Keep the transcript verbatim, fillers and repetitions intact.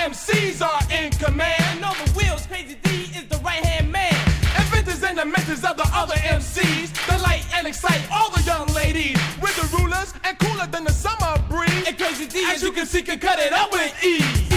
M Cs are in command. And over wheels, Crazy D is the right-hand man. Inventors and the mentors of the other M Cs delight and excite all the young ladies with the rulers and cooler than the summer breeze. And Crazy D, as you can see, can cut it up with ease.